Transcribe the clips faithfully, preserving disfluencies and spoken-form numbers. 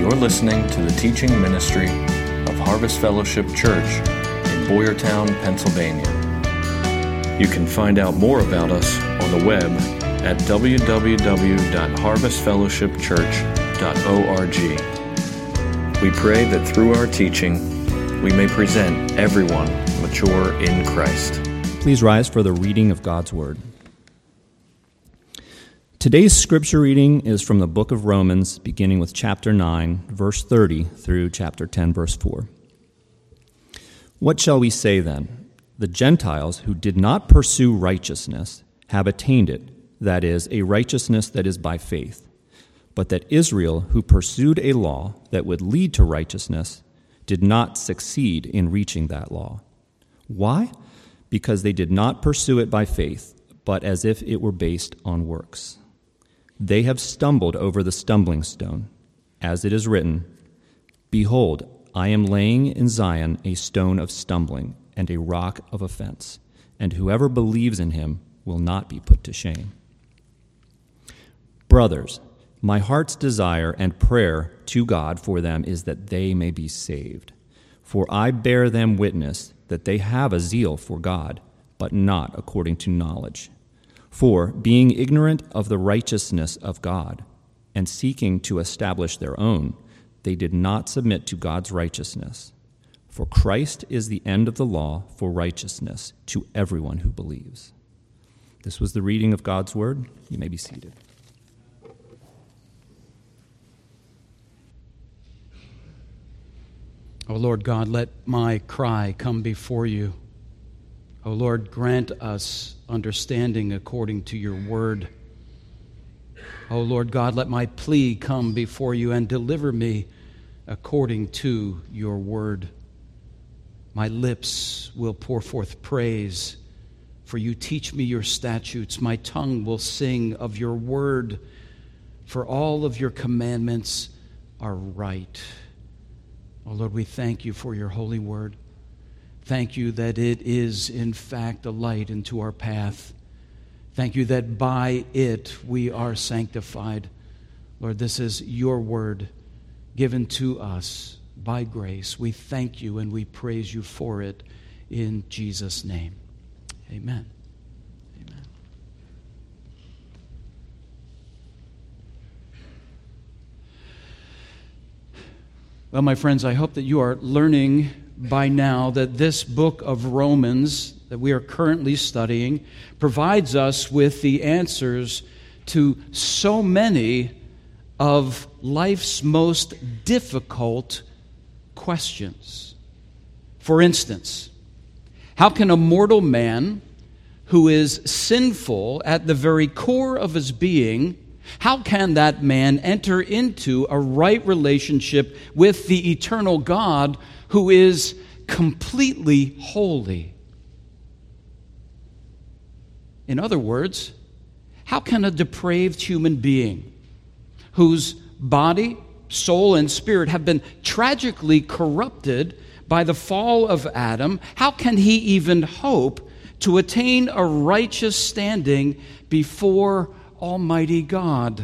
You're listening to the teaching ministry of Harvest Fellowship Church in Boyertown, Pennsylvania. You can find out more about us on the web at w w w dot harvest fellowship church dot org. We pray that through our teaching, we may present everyone mature in Christ. Please rise for the reading of God's Word. Today's scripture reading is from the book of Romans, beginning with chapter nine, verse thirty, through chapter ten, verse four. What shall we say then? The Gentiles who did not pursue righteousness have attained it, that is, a righteousness that is by faith. But that Israel, who pursued a law that would lead to righteousness, did not succeed in reaching that law. Why? Because they did not pursue it by faith, but as if it were based on works. They have stumbled over the stumbling stone, as it is written, "Behold, I am laying in Zion a stone of stumbling and a rock of offense, and whoever believes in him will not be put to shame." Brothers, my heart's desire and prayer to God for them is that they may be saved. For I bear them witness that they have a zeal for God, but not according to knowledge. For, being ignorant of the righteousness of God, and seeking to establish their own, they did not submit to God's righteousness. For Christ is the end of the law for righteousness to everyone who believes. This was the reading of God's Word. You may be seated. O Lord God, let my cry come before you. O Lord, grant us understanding according to your word. O Lord God, let my plea come before you and deliver me according to your word. My lips will pour forth praise, for you teach me your statutes. My tongue will sing of your word, for all of your commandments are right. Oh Lord, we thank you for your holy word. Thank you that it is, in fact, a light into our path. Thank you that by it we are sanctified. Lord, this is your word given to us by grace. We thank you and we praise you for it in Jesus' name. Amen. Amen. Well, my friends, I hope that you are learning by now that this book of Romans that we are currently studying provides us with the answers to so many of life's most difficult questions. For instance, how can a mortal man who is sinful at the very core of his being, how can that man enter into a right relationship with the eternal God who is completely holy? In other words, how can a depraved human being whose body, soul, and spirit have been tragically corrupted by the fall of Adam, how can he even hope to attain a righteous standing before Almighty God?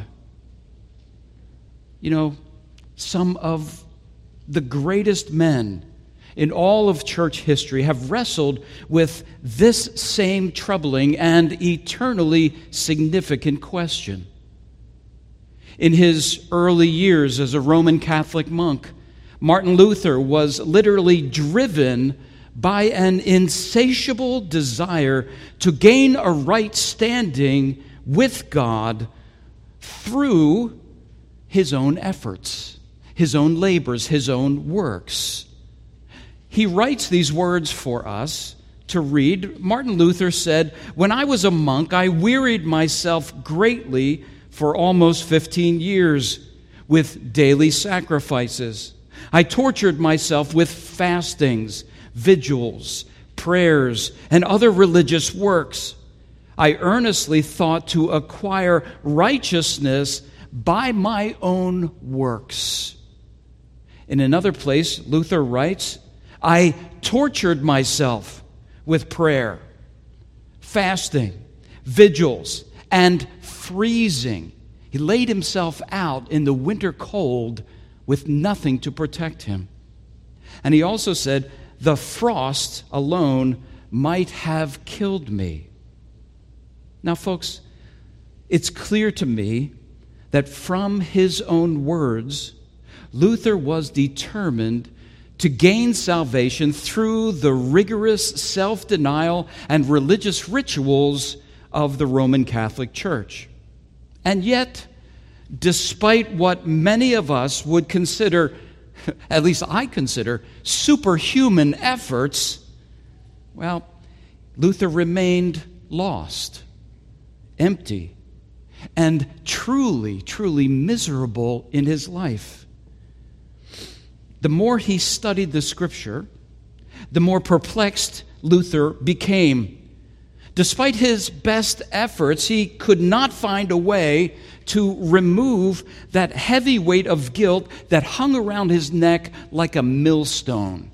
You know, some of the greatest men in all of church history have wrestled with this same troubling and eternally significant question. In his early years as a Roman Catholic monk, Martin Luther was literally driven by an insatiable desire to gain a right standing with God through his own efforts, his own labors, his own works. He writes these words for us to read. Martin Luther said, "When I was a monk, I wearied myself greatly for almost fifteen years with daily sacrifices. I tortured myself with fastings, vigils, prayers, and other religious works. I earnestly thought to acquire righteousness by my own works." In another place, Luther writes, "I tortured myself with prayer, fasting, vigils, and freezing." He laid himself out in the winter cold with nothing to protect him. And he also said, the frost alone might have killed me. Now, folks, it's clear to me that from his own words, Luther was determined to gain salvation through the rigorous self-denial and religious rituals of the Roman Catholic Church. And yet, despite what many of us would consider, at least I consider, superhuman efforts, well, Luther remained lost, empty, and truly, truly miserable in his life. The more he studied the Scripture, the more perplexed Luther became. Despite his best efforts, he could not find a way to remove that heavy weight of guilt that hung around his neck like a millstone.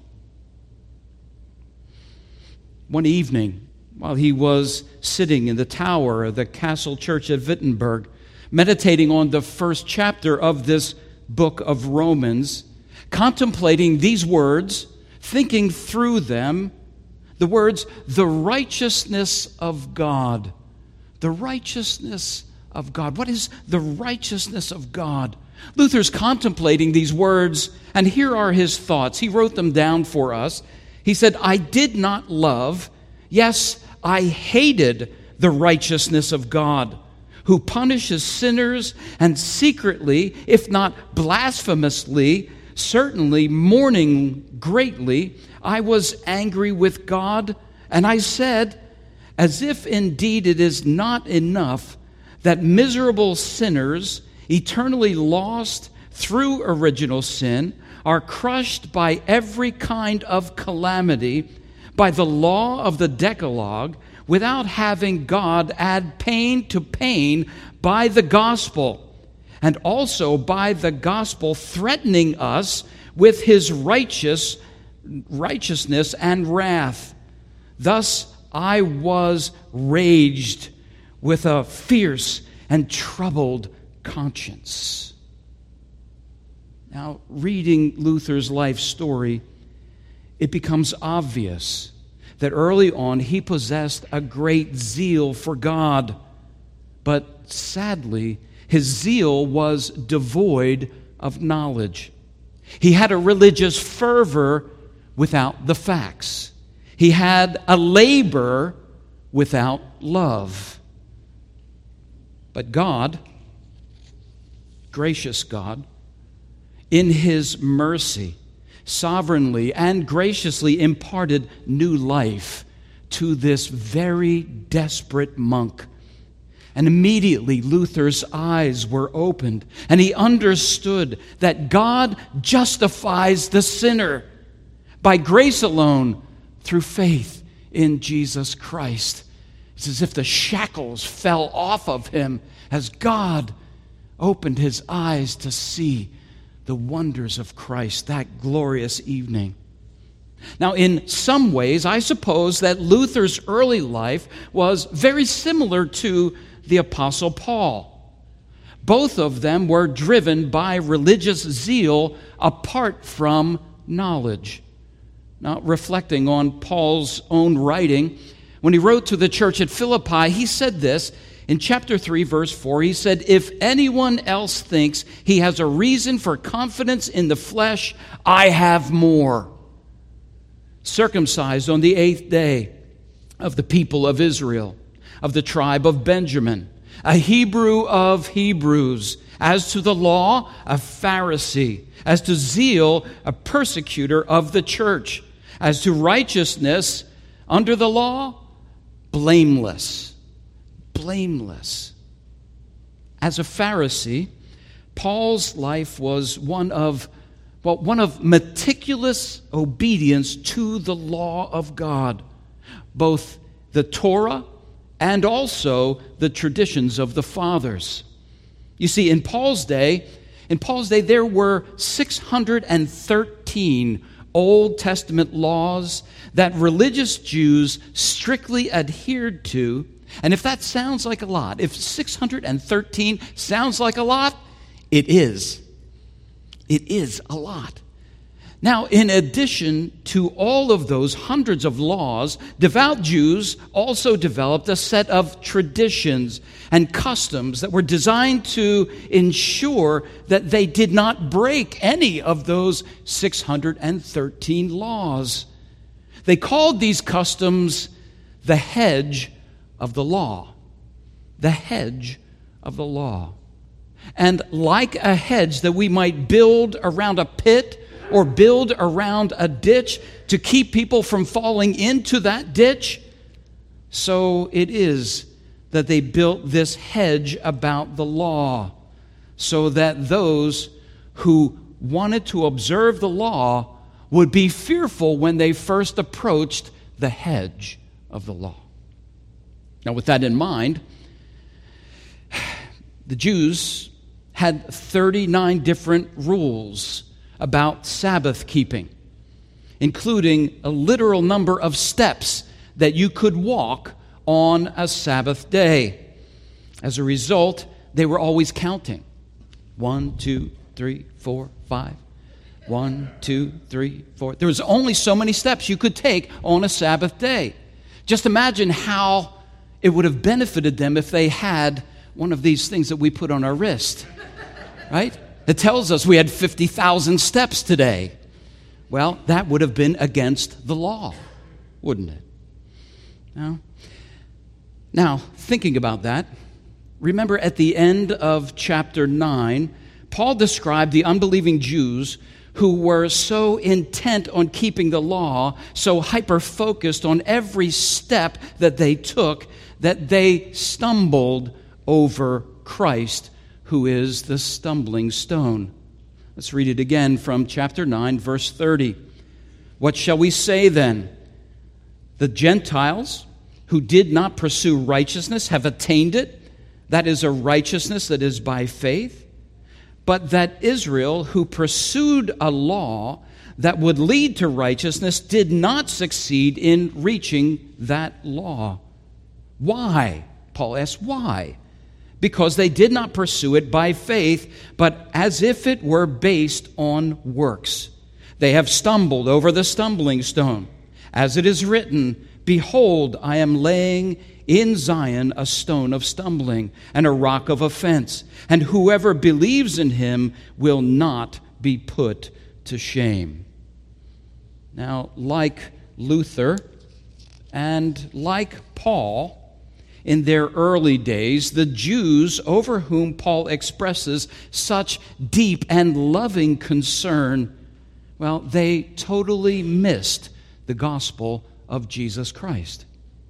One evening, while he was sitting in the tower of the castle church at Wittenberg, meditating on the first chapter of this book of Romans, contemplating these words, thinking through them, the words, the righteousness of God. The righteousness of God. What is the righteousness of God? Luther's contemplating these words, and here are his thoughts. He wrote them down for us. He said, I did not love, yes, I hated the righteousness of God, who punishes sinners and secretly, if not blasphemously, certainly mourning greatly, I was angry with God, and I said, as if indeed it is not enough that miserable sinners, eternally lost through original sin, are crushed by every kind of calamity, by the law of the Decalogue, without having God add pain to pain by the gospel, and also by the gospel threatening us with his righteous righteousness and wrath. Thus I was raged with a fierce and troubled conscience. Now, reading Luther's life story, it becomes obvious that early on he possessed a great zeal for God, but sadly, his zeal was devoid of knowledge. He had a religious fervor without the facts. He had a labor without love. But God, gracious God, in his mercy, sovereignly and graciously imparted new life to this very desperate monk. And immediately Luther's eyes were opened, and he understood that God justifies the sinner by grace alone through faith in Jesus Christ. It's as if the shackles fell off of him as God opened his eyes to see the wonders of Christ that glorious evening. Now, in some ways, I suppose that Luther's early life was very similar to the Apostle Paul. Both of them were driven by religious zeal apart from knowledge. Now, reflecting on Paul's own writing, when he wrote to the church at Philippi, he said this in chapter three, verse four. He said, if anyone else thinks he has a reason for confidence in the flesh, I have more. Circumcised on the eighth day of the people of Israel, of the tribe of Benjamin, a Hebrew of Hebrews, as to the law, a Pharisee, as to zeal, a persecutor of the church, as to righteousness under the law, blameless. Blameless. As a Pharisee, Paul's life was one of, well, one of meticulous obedience to the law of God, both the Torah and also the traditions of the fathers. You see, in Paul's day, in Paul's day, there were six hundred thirteen Old Testament laws that religious Jews strictly adhered to. And if that sounds like a lot, if six hundred thirteen sounds like a lot, it is. It is a lot. Now, in addition to all of those hundreds of laws, devout Jews also developed a set of traditions and customs that were designed to ensure that they did not break any of those six hundred thirteen laws. They called these customs the hedge of the law. The hedge of the law. And like a hedge that we might build around a pit or build around a ditch to keep people from falling into that ditch, so it is that they built this hedge about the law, so that those who wanted to observe the law would be fearful when they first approached the hedge of the law. Now, with that in mind, the Jews had thirty-nine different rules about Sabbath keeping, including a literal number of steps that you could walk on a Sabbath day. As a result, they were always counting. One, two, three, four, five. One, two, three, four. There was only so many steps you could take on a Sabbath day. Just imagine how it would have benefited them if they had one of these things that we put on our wrist, right? It tells us we had fifty thousand steps today. Well, that would have been against the law, wouldn't it? No? Now, thinking about that, remember at the end of chapter nine, Paul described the unbelieving Jews who were so intent on keeping the law, so hyper-focused on every step that they took, that they stumbled over Christ, who is the stumbling stone. Let's read it again from chapter nine, verse thirty. What shall we say then? The Gentiles who did not pursue righteousness have attained it. That is a righteousness that is by faith. But that Israel, who pursued a law that would lead to righteousness, did not succeed in reaching that law. Why? Paul asks, why? Because they did not pursue it by faith, but as if it were based on works. They have stumbled over the stumbling stone. As it is written, behold, I am laying in Zion a stone of stumbling and a rock of offense, and whoever believes in him will not be put to shame. Now, like Luther and like Paul, in their early days, the Jews over whom Paul expresses such deep and loving concern, well, they totally missed the gospel of Jesus Christ.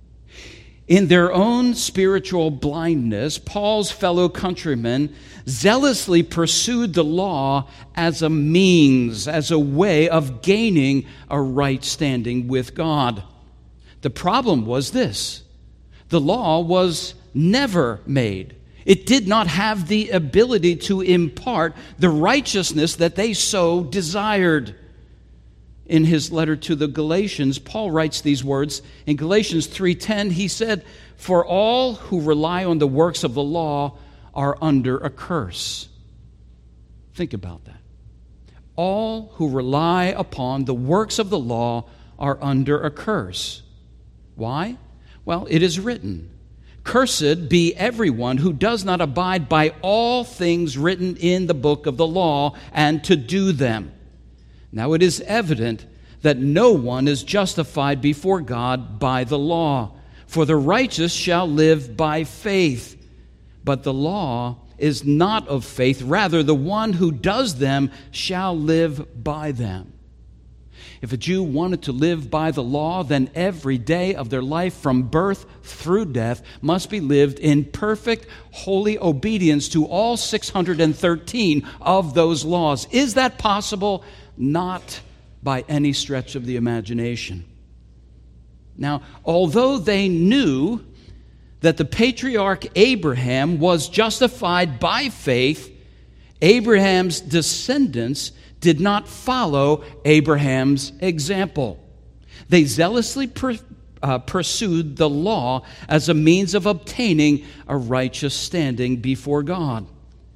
In their own spiritual blindness, Paul's fellow countrymen zealously pursued the law as a means, as a way of gaining a right standing with God. The problem was this: the law was never made. It did not have the ability to impart the righteousness that they so desired. In his letter to the Galatians, Paul writes these words. In Galatians three ten, he said, "For all who rely on the works of the law are under a curse." Think about that. All who rely upon the works of the law are under a curse. Why? Well, it is written, "Cursed be everyone who does not abide by all things written in the book of the law and to do them." Now it is evident that no one is justified before God by the law, for the righteous shall live by faith. But the law is not of faith, rather the one who does them shall live by them. If a Jew wanted to live by the law, then every day of their life from birth through death must be lived in perfect, holy obedience to all six hundred thirteen of those laws. Is that possible? Not by any stretch of the imagination. Now, although they knew that the patriarch Abraham was justified by faith, Abraham's descendants did not follow Abraham's example. They zealously per, uh, pursued the law as a means of obtaining a righteous standing before God.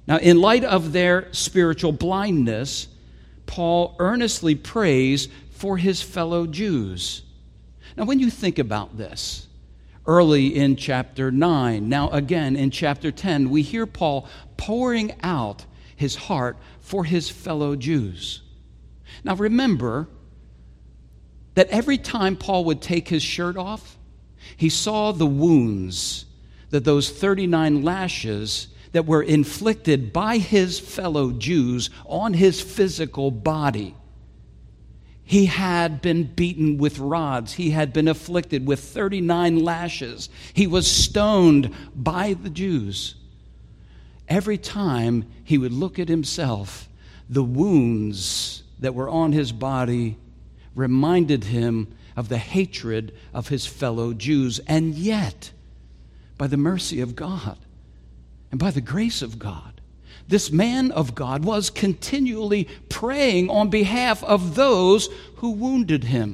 Now, in light of their spiritual blindness, Paul earnestly prays for his fellow Jews. Now, when you think about this, early in chapter nine, now again in chapter ten, we hear Paul pouring out his heart for his fellow Jews. Now, remember that every time Paul would take his shirt off, he saw the wounds that those thirty-nine lashes that were inflicted by his fellow Jews on his physical body. He had been beaten with rods. He had been afflicted with thirty-nine lashes. He was stoned by the Jews. Every time he would look at himself, the wounds that were on his body reminded him of the hatred of his fellow Jews. And yet, by the mercy of God and by the grace of God, this man of God was continually praying on behalf of those who wounded him.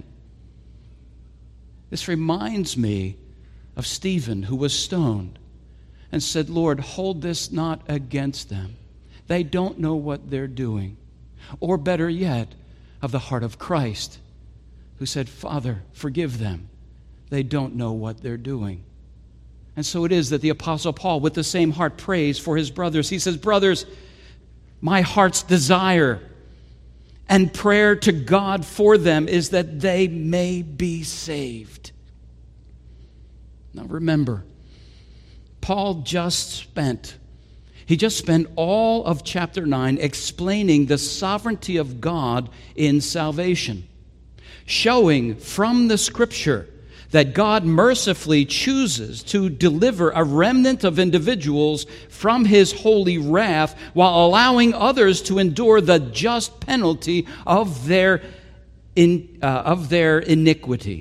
This reminds me of Stephen, who was stoned and said, "Lord, hold this not against them. They don't know what they're doing." Or better yet, of the heart of Christ, who said, "Father, forgive them. They don't know what they're doing." And so it is that the Apostle Paul, with the same heart, prays for his brothers. He says, "Brothers, my heart's desire and prayer to God for them is that they may be saved." Now remember, Paul just spent, he just spent all of chapter nine explaining the sovereignty of God in salvation, showing from the Scripture that God mercifully chooses to deliver a remnant of individuals from his holy wrath while allowing others to endure the just penalty of their, in, uh, of their iniquity.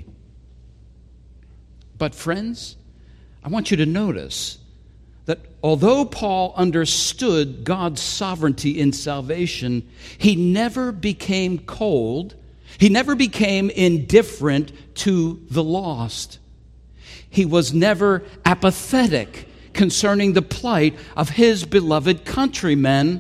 But friends, I want you to notice that although Paul understood God's sovereignty in salvation, he never became cold. He never became indifferent to the lost. He was never apathetic concerning the plight of his beloved countrymen.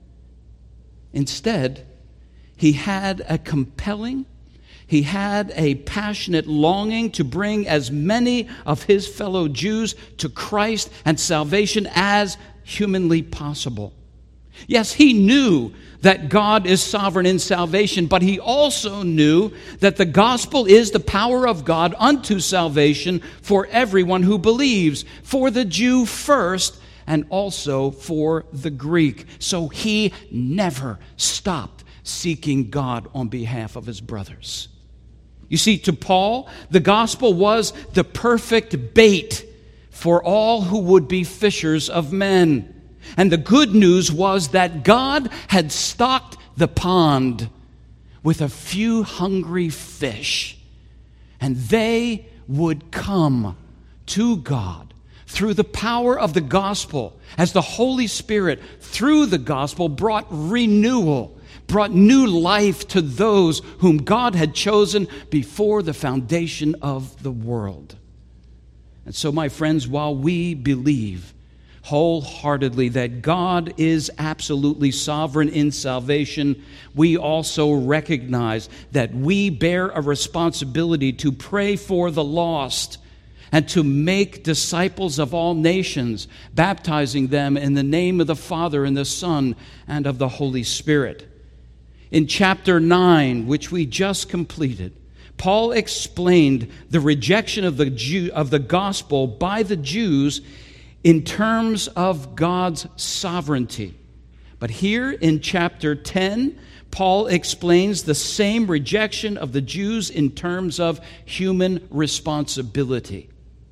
Instead, he had a compelling, he had a passionate longing to bring as many of his fellow Jews to Christ and salvation as humanly possible. Yes, he knew that God is sovereign in salvation, but he also knew that the gospel is the power of God unto salvation for everyone who believes, for the Jew first and also for the Greek. So he never stopped seeking God on behalf of his brothers. You see, to Paul, the gospel was the perfect bait for all who would be fishers of men. And the good news was that God had stocked the pond with a few hungry fish, and they would come to God through the power of the gospel, as the Holy Spirit, through the gospel, brought renewal, brought new life to those whom God had chosen before the foundation of the world. And so, my friends, while we believe wholeheartedly that God is absolutely sovereign in salvation, we also recognize that we bear a responsibility to pray for the lost and to make disciples of all nations, baptizing them in the name of the Father and the Son and of the Holy Spirit. In chapter nine, which we just completed, Paul explained the rejection of the Jew, of the gospel by the Jews in terms of God's sovereignty. But here in chapter ten, Paul explains the same rejection of the Jews in terms of human responsibility.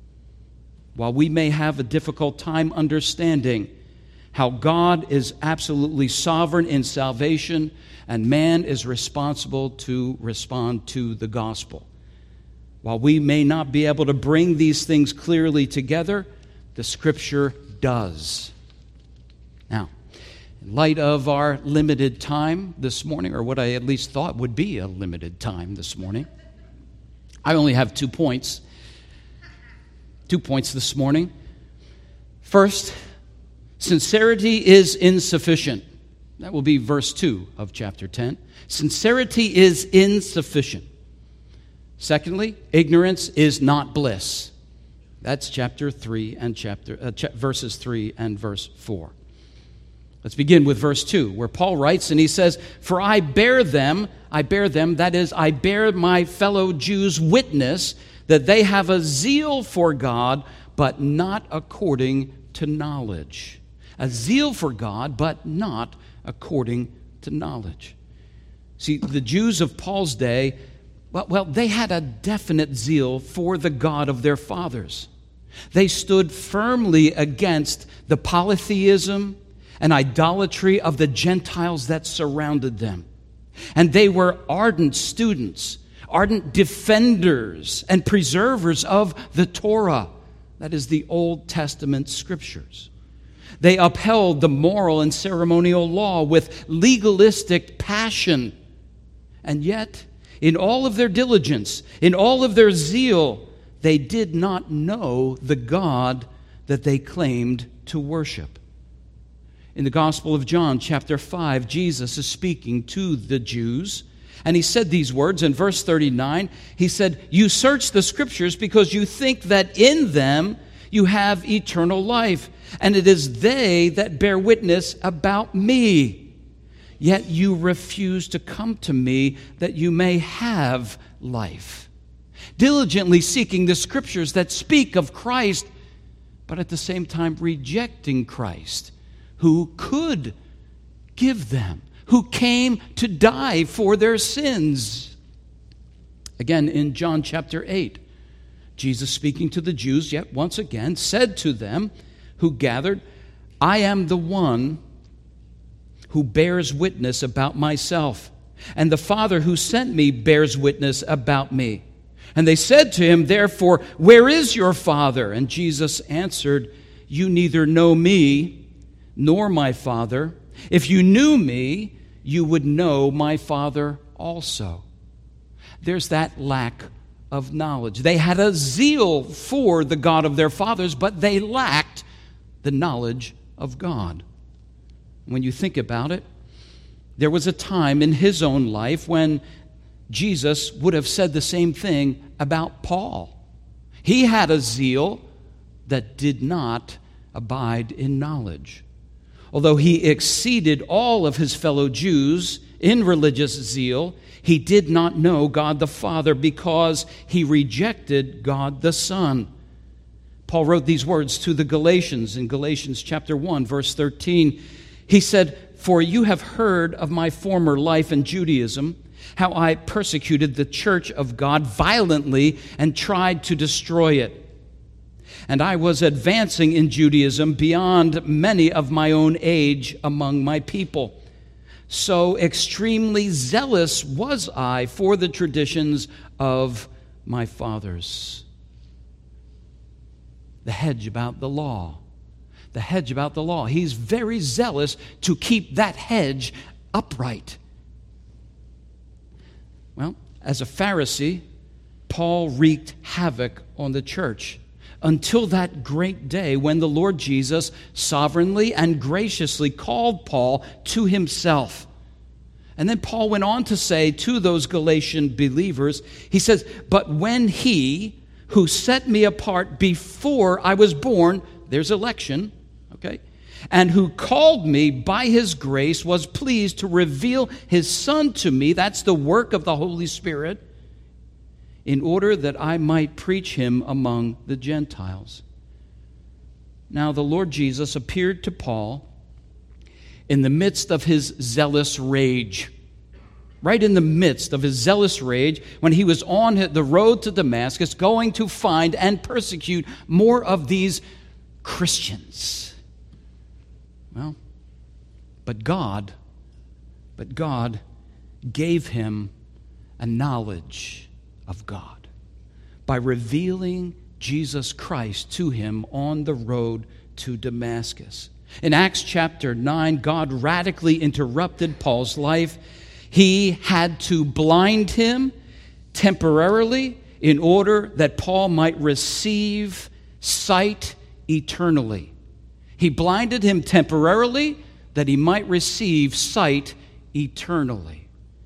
While we may have a difficult time understanding how God is absolutely sovereign in salvation and man is responsible to respond to the gospel, while we may not be able to bring these things clearly together, the Scripture does. Now, in light of our limited time this morning, or what I at least thought would be a limited time this morning, I only have two points. Two points this morning. First, Sincerity is insufficient. That will be verse two of chapter ten. Sincerity is insufficient. Secondly, ignorance is not bliss. That's chapter three and chapter uh, ch- verses three and verse four. Let's begin with verse two, where Paul writes, and he says, "For I bear them, I bear them, that is, I bear my fellow Jews witness that they have a zeal for God, but not according to knowledge." A zeal for God, but not according to knowledge. See, the Jews of Paul's day, well, well, they had a definite zeal for the God of their fathers. They stood firmly against the polytheism and idolatry of the Gentiles that surrounded them. And they were ardent students, ardent defenders and preservers of the Torah, that is, the Old Testament scriptures. They upheld the moral and ceremonial law with legalistic passion. And yet, in all of their diligence, in all of their zeal, they did not know the God that they claimed to worship. In the Gospel of John, chapter five, Jesus is speaking to the Jews, and he said these words in verse thirty-nine. He said, "You search the Scriptures because you think that in them you have eternal life, and it is they that bear witness about me. Yet you refuse to come to me that you may have life." Diligently seeking the Scriptures that speak of Christ, but at the same time rejecting Christ, who could give them, who came to die for their sins. Again, in John chapter eight, Jesus, speaking to the Jews yet once again, said to them who gathered, "I am the one who bears witness about myself, and the Father who sent me bears witness about me." And they said to him, therefore, "Where is your Father?" And Jesus answered, "You neither know me nor my Father. If you knew me, you would know my Father also." There's that lack of knowledge. They had a zeal for the God of their fathers, but they lacked the knowledge of God. When you think about it, there was a time in his own life when Jesus would have said the same thing about Paul. He had a zeal that did not abide in knowledge. Although he exceeded all of his fellow Jews in religious zeal, he did not know God the Father because he rejected God the Son. Paul wrote these words to the Galatians in Galatians chapter one, verse thirteen. He said, "For you have heard of my former life in Judaism, how I persecuted the church of God violently and tried to destroy it. And I was advancing in Judaism beyond many of my own age among my people. So extremely zealous was I for the traditions of my fathers." The hedge about the law. The hedge about the law. He's very zealous to keep that hedge upright. Well, as a Pharisee, Paul wreaked havoc on the church until that great day when the Lord Jesus sovereignly and graciously called Paul to himself. And then Paul went on to say to those Galatian believers, he says, "But when he who set me apart before I was born," there's election, okay, "and who called me by his grace was pleased to reveal his Son to me," that's the work of the Holy Spirit, "in order that I might preach him among the Gentiles." Now the Lord Jesus appeared to Paul in the midst of his zealous rage. Right in the midst of his zealous rage, when he was on the road to Damascus, going to find and persecute more of these Christians. Well, but God, but God gave him a knowledge of God by revealing Jesus Christ to him on the road to Damascus. In Acts chapter nine, God radically interrupted Paul's life. He had to blind him temporarily in order that Paul might receive sight eternally. He blinded him temporarily that he might receive sight eternally.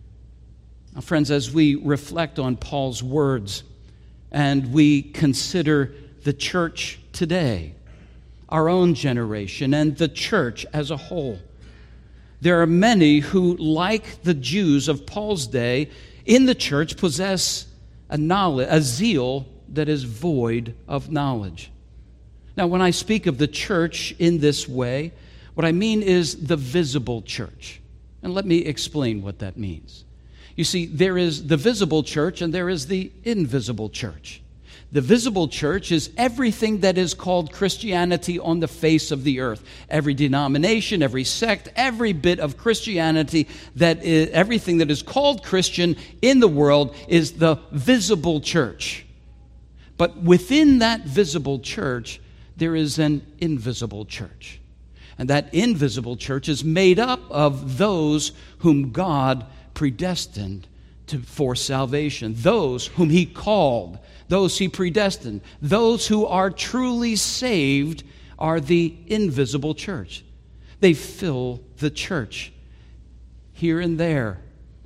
Now, friends, as we reflect on Paul's words and we consider the church today, our own generation, and the church as a whole, there are many who, like the Jews of Paul's day, in the church possess a knowledge, a zeal that is void of knowledge. Now, when I speak of the church in this way, what I mean is the visible church. And let me explain what that means. You see, there is the visible church and there is the invisible church. The visible church is everything that is called Christianity on the face of the earth. Every denomination, every sect, every bit of Christianity, that is, everything that is called Christian in the world is the visible church. But within that visible church, there is an invisible church. And that invisible church is made up of those whom God predestined to, for salvation, those whom He called, those He predestined, those who are truly saved are the invisible church. They fill the church here and there,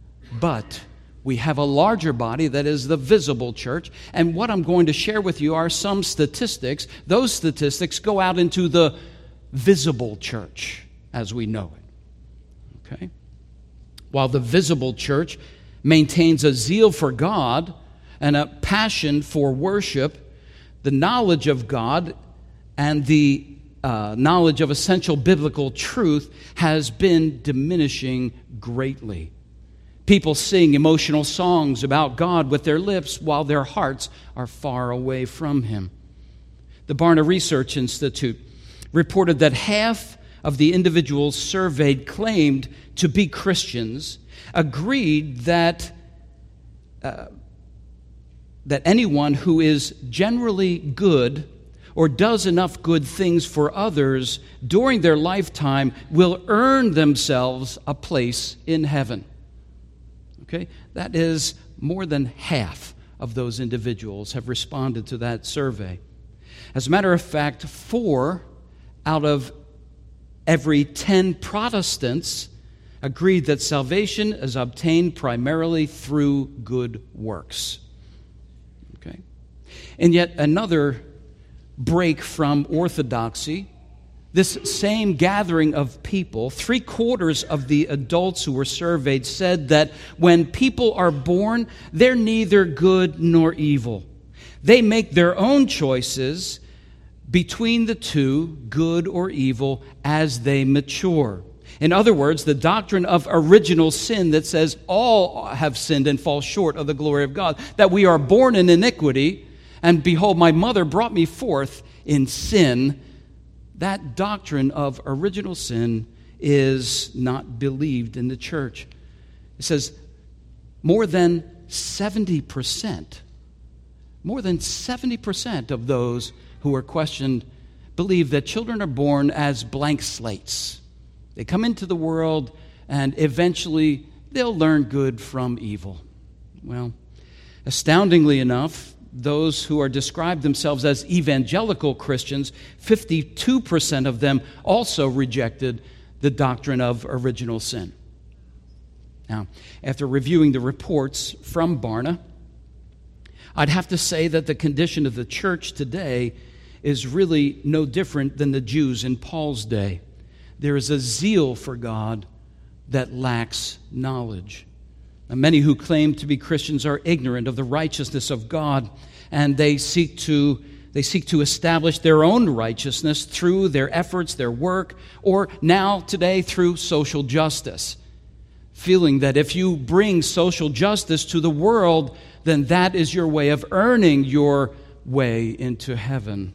but we have a larger body that is the visible church, and what I'm going to share with you are some statistics. Those statistics go out into the visible church as we know it. Okay? While the visible church maintains a zeal for God and a passion for worship, the knowledge of God and the uh, knowledge of essential biblical truth has been diminishing greatly. People sing emotional songs about God with their lips while their hearts are far away from Him. The Barna Research Institute reported that half of the individuals surveyed claimed to be Christians, agreed that uh, that anyone who is generally good or does enough good things for others during their lifetime will earn themselves a place in heaven. Okay? That is, more than half of those individuals have responded to that survey. As a matter of fact, four out of every ten Protestants agreed that salvation is obtained primarily through good works. Okay? And yet another break from orthodoxy, this same gathering of people, three quarters of the adults who were surveyed said that when people are born, they're neither good nor evil. They make their own choices between the two, good or evil, as they mature. In other words, the doctrine of original sin that says all have sinned and fall short of the glory of God, that we are born in iniquity, and behold, my mother brought me forth in sin. That doctrine of original sin is not believed in the church. It says more than seventy percent, more than seventy percent of those who are questioned believe that children are born as blank slates. They come into the world and eventually they'll learn good from evil. Well, astoundingly enough, those who are described themselves as evangelical Christians, fifty-two percent of them also rejected the doctrine of original sin. Now, after reviewing the reports from Barna, I'd have to say that the condition of the church today is really no different than the Jews in Paul's day. There is a zeal for God that lacks knowledge. Now, many who claim to be Christians are ignorant of the righteousness of God, and they seek to they seek to establish their own righteousness through their efforts, their work, or now today through social justice, feeling that if you bring social justice to the world, then that is your way of earning your way into heaven.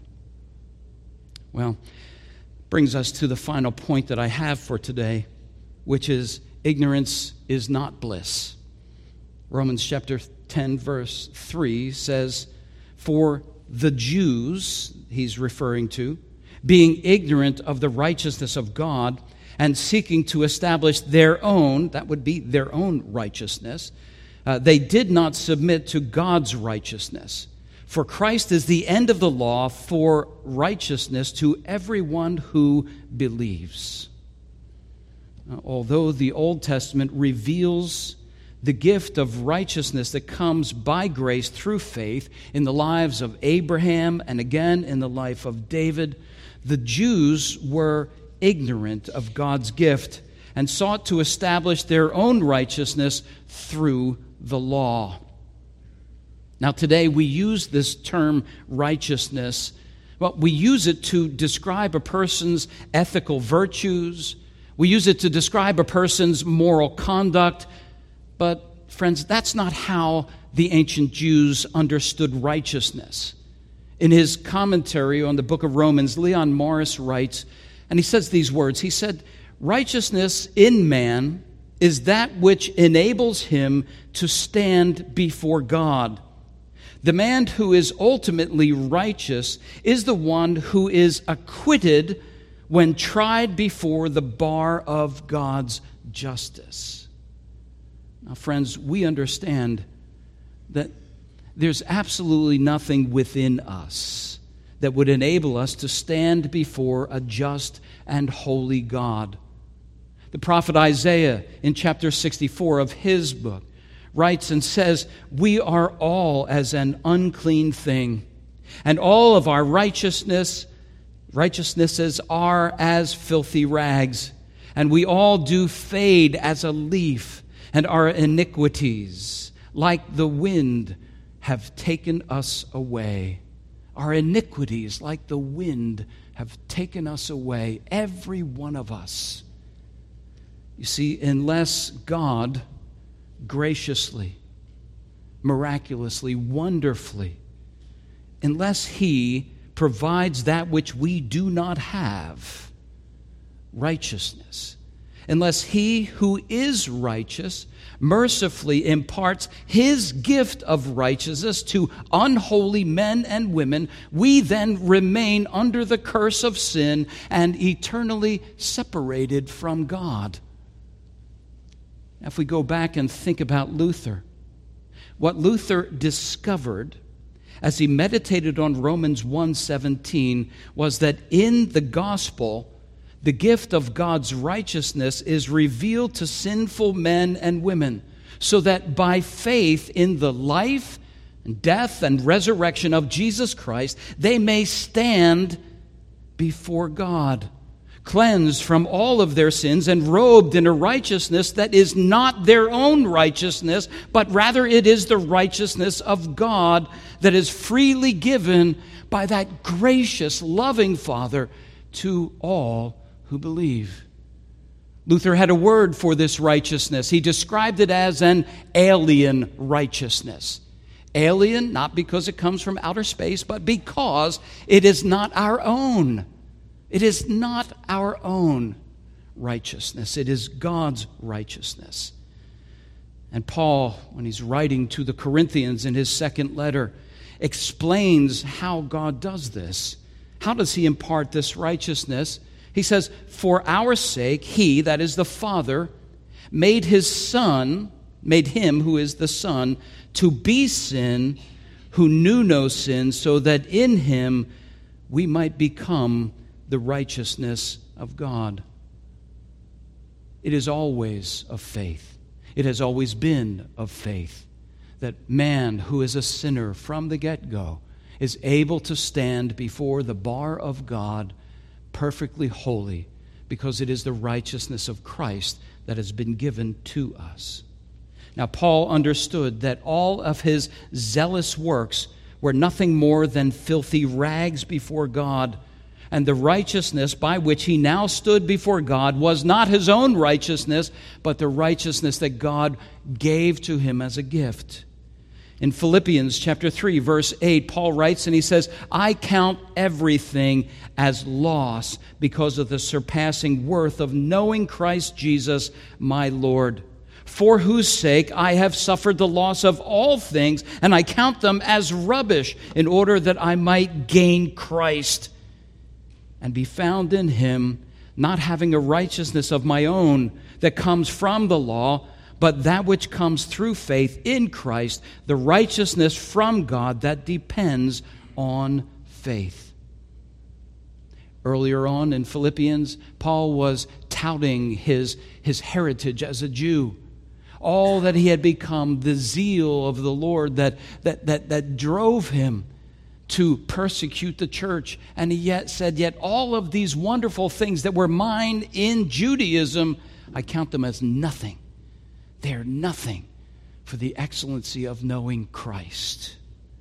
Well, brings us to the final point that I have for today, which is ignorance is not bliss. Romans chapter ten, verse three says, "For the Jews," he's referring to, "being ignorant of the righteousness of God and seeking to establish their own," that would be their own righteousness, uh, "they did not submit to God's righteousness. For Christ is the end of the law for righteousness to everyone who believes. Although the Old Testament reveals the gift of righteousness that comes by grace through faith in the lives of Abraham and again in the life of David, the Jews were ignorant of God's gift and sought to establish their own righteousness through the law. Now, today we use this term righteousness. Well, we use it to describe a person's ethical virtues. We use it to describe a person's moral conduct. But, friends, that's not how the ancient Jews understood righteousness. In his commentary on the book of Romans, Leon Morris writes, and he says these words. He said, "Righteousness in man is that which enables him to stand before God. The man who is ultimately righteous is the one who is acquitted when tried before the bar of God's justice." Now, friends, we understand that there's absolutely nothing within us that would enable us to stand before a just and holy God. The prophet Isaiah, in chapter sixty-four of his book, writes and says, "We are all as an unclean thing, and all of our righteousness, righteousnesses are as filthy rags, and we all do fade as a leaf, and our iniquities, like the wind, have taken us away." Our iniquities, like the wind, have taken us away, every one of us. You see, unless God graciously, miraculously, wonderfully, unless He provides that which we do not have, righteousness, unless He who is righteous mercifully imparts His gift of righteousness to unholy men and women, we then remain under the curse of sin and eternally separated from God. If we go back and think about Luther, what Luther discovered as he meditated on Romans one seventeen was that in the gospel, the gift of God's righteousness is revealed to sinful men and women, so that by faith in the life, death, and resurrection of Jesus Christ, they may stand before God, cleansed from all of their sins and robed in a righteousness that is not their own righteousness, but rather it is the righteousness of God that is freely given by that gracious, loving Father to all who believe. Luther had a word for this righteousness. He described it as an alien righteousness. Alien, not because it comes from outer space, but because it is not our own. It is not our own righteousness. It is God's righteousness. And Paul, when he's writing to the Corinthians in his second letter, explains how God does this. How does He impart this righteousness? He says, "For our sake, He," that is the Father, "made His Son," made Him who is the Son, "to be sin, who knew no sin, so that in Him we might become the righteousness of God." It is always of faith. It has always been of faith that man who is a sinner from the get-go is able to stand before the bar of God perfectly holy, because it is the righteousness of Christ that has been given to us. Now, Paul understood that all of his zealous works were nothing more than filthy rags before God, and the righteousness by which he now stood before God was not his own righteousness, but the righteousness that God gave to him as a gift. In Philippians chapter three, verse eight, Paul writes and he says, "I count everything as loss because of the surpassing worth of knowing Christ Jesus, my Lord, for whose sake I have suffered the loss of all things, and I count them as rubbish in order that I might gain Christ and be found in Him, not having a righteousness of my own that comes from the law, but that which comes through faith in Christ, the righteousness from God that depends on faith. Earlier on in Philippians, Paul was touting his, his heritage as a Jew. All that he had become, the zeal of the Lord that, that, that, that drove him to persecute the church. And he yet said, yet all of these wonderful things that were mine in Judaism, I count them as nothing. They're nothing for the excellency of knowing Christ.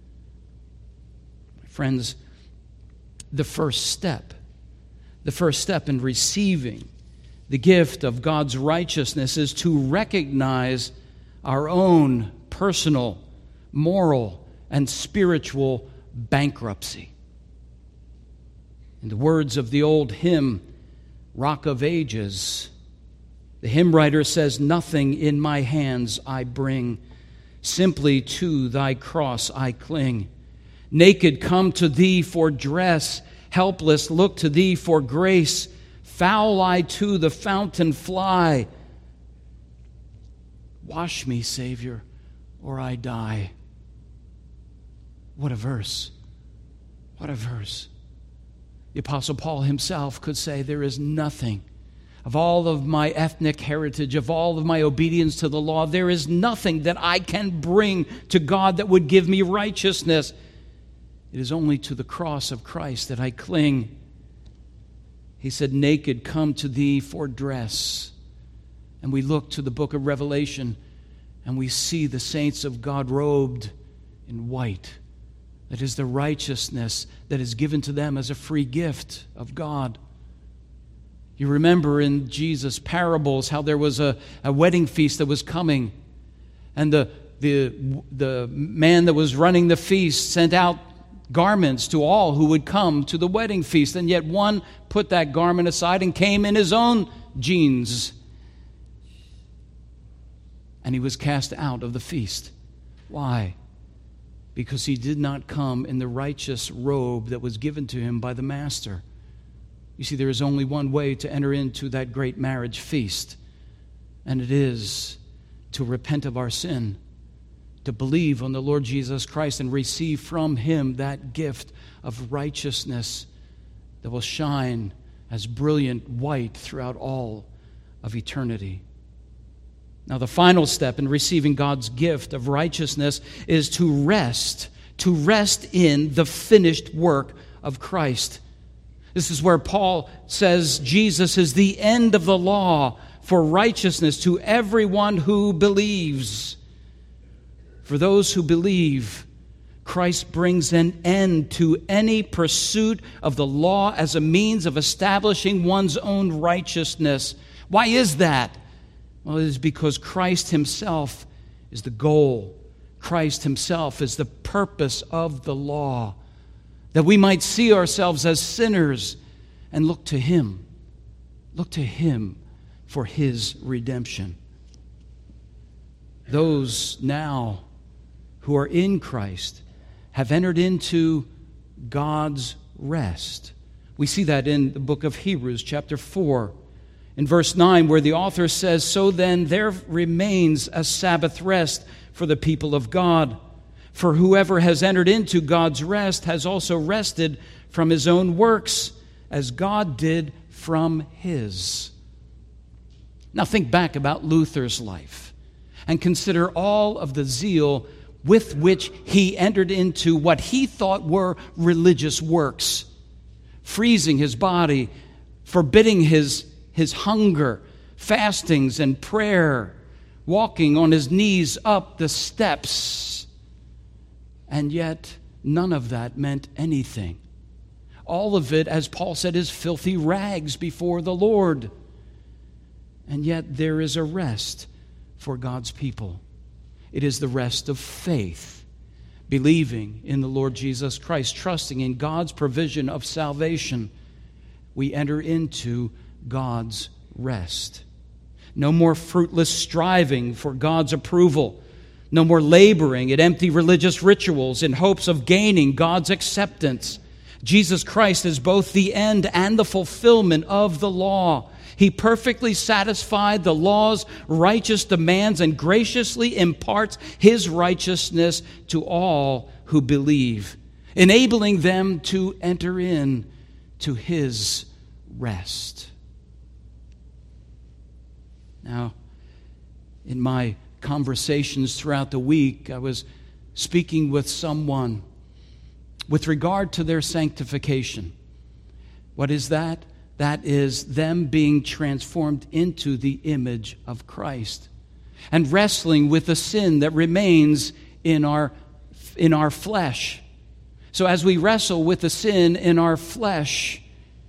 Friends, the first step, the first step in receiving the gift of God's righteousness is to recognize our own personal, moral, and spiritual bankruptcy. In the words of the old hymn, Rock of Ages, the hymn writer says, nothing in my hands I bring, simply to thy cross I cling. Naked come to thee for dress, helpless look to thee for grace. Foul I to the fountain fly. Wash me, Savior, or I die. What a verse. What a verse. The Apostle Paul himself could say, there is nothing of all of my ethnic heritage, of all of my obedience to the law, there is nothing that I can bring to God that would give me righteousness. It is only to the cross of Christ that I cling. He said, naked come to thee for dress. And we look to the book of Revelation and we see the saints of God robed in white. That is the righteousness that is given to them as a free gift of God. You remember in Jesus' parables how there was a, a wedding feast that was coming. And the, the, the man that was running the feast sent out garments to all who would come to the wedding feast. And yet one put that garment aside and came in his own jeans. And he was cast out of the feast. Why? Because he did not come in the righteous robe that was given to him by the master. You see, there is only one way to enter into that great marriage feast, and it is to repent of our sin, to believe on the Lord Jesus Christ and receive from him that gift of righteousness that will shine as brilliant white throughout all of eternity. Now, the final step in receiving God's gift of righteousness is to rest, to rest in the finished work of Christ. This is where Paul says Jesus is the end of the law for righteousness to everyone who believes. For those who believe, Christ brings an end to any pursuit of the law as a means of establishing one's own righteousness. Why is that? Well, it is because Christ himself is the goal. Christ himself is the purpose of the law. That we might see ourselves as sinners and look to him. Look to him for his redemption. Those now who are in Christ have entered into God's rest. We see that in the book of Hebrews, chapter four, in verse nine, where the author says, so then there remains a Sabbath rest for the people of God. For whoever has entered into God's rest has also rested from his own works, as God did from his. Now think back about Luther's life and consider all of the zeal with which he entered into what he thought were religious works, freezing his body, forbidding his, his hunger, fastings and prayer, walking on his knees up the steps. And yet, none of that meant anything. All of it, as Paul said, is filthy rags before the Lord. And yet, there is a rest for God's people. It is the rest of faith, believing in the Lord Jesus Christ, trusting in God's provision of salvation. We enter into God's rest. No more fruitless striving for God's approval. No more laboring at empty religious rituals in hopes of gaining God's acceptance. Jesus Christ is both the end and the fulfillment of the law. He He perfectly satisfied the law's righteous demands and graciously imparts His righteousness to all who believe, enabling them to enter in to His rest. Now, in my conversations throughout the week, I was speaking with someone with regard to their sanctification. What is that? That is them being transformed into the image of Christ and wrestling with the sin that remains in our, in our flesh. So as we wrestle with the sin in our flesh,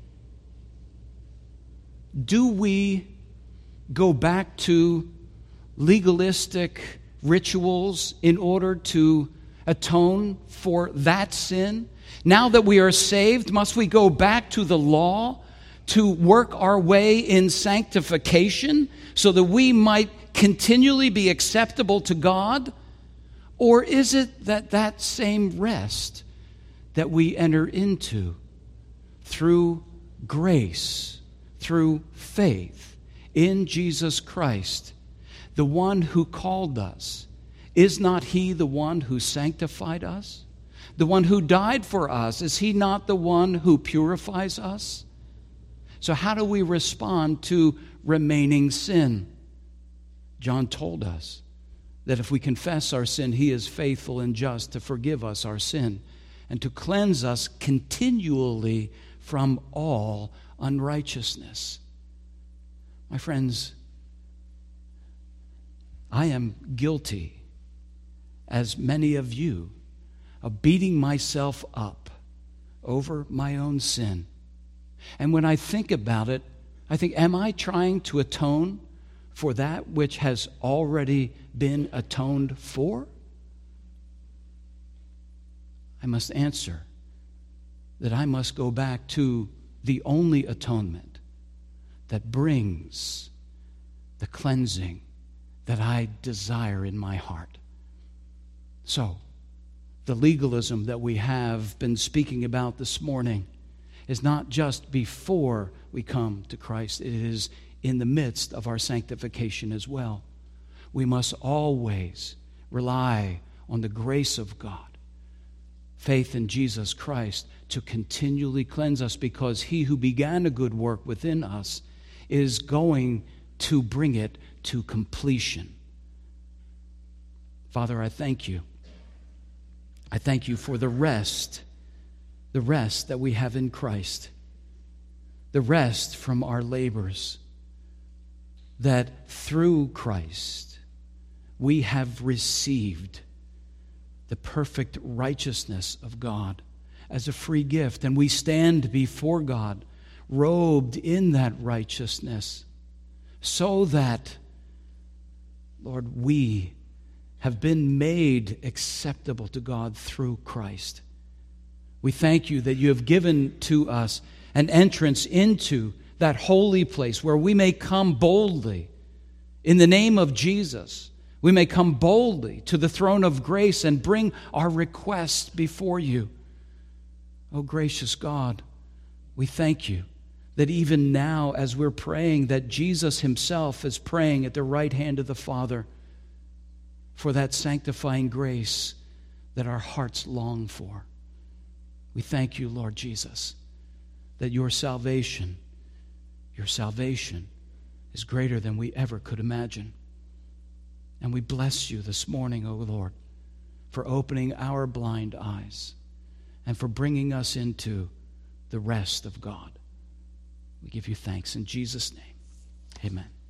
do we go back to legalistic rituals in order to atone for that sin? Now that we are saved, must we go back to the law to work our way in sanctification so that we might continually be acceptable to God? Or is it that that same rest that we enter into through grace, through faith in Jesus Christ, the one who called us, is not He the one who sanctified us? The one who died for us, is He not the one who purifies us? So how do we respond to remaining sin? John told us that if we confess our sin, He is faithful and just to forgive us our sin and to cleanse us continually from all unrighteousness. My friends, I am guilty, as many of you, of beating myself up over my own sin. And when I think about it, I think, am I trying to atone for that which has already been atoned for? I must answer that I must go back to the only atonement that brings the cleansing that I desire in my heart. So, the legalism that we have been speaking about this morning is not just before we come to Christ. It is in the midst of our sanctification as well. We must always rely on the grace of God, faith in Jesus Christ, to continually cleanse us, because He who began a good work within us is going to bring it to completion. Father, I thank You. I thank You for the rest, the rest that we have in Christ, the rest from our labors, that through Christ we have received the perfect righteousness of God as a free gift, and we stand before God robed in that righteousness, so that, Lord, we have been made acceptable to God through Christ. We thank You that You have given to us an entrance into that holy place where we may come boldly in the name of Jesus. We may come boldly to the throne of grace and bring our requests before You. Oh, gracious God, we thank You that even now as we're praying, that Jesus Himself is praying at the right hand of the Father for that sanctifying grace that our hearts long for. We thank You, Lord Jesus, that Your salvation, Your salvation is greater than we ever could imagine. And we bless You this morning, O Lord, for opening our blind eyes and for bringing us into the rest of God. We give You thanks in Jesus' name. Amen.